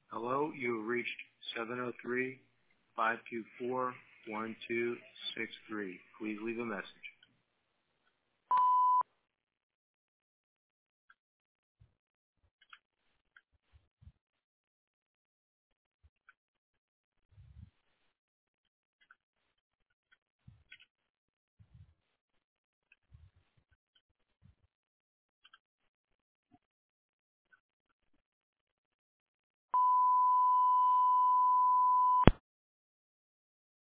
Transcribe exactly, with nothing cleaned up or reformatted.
Hello, you have reached seven oh three, five two four, one two six three. Please leave a message.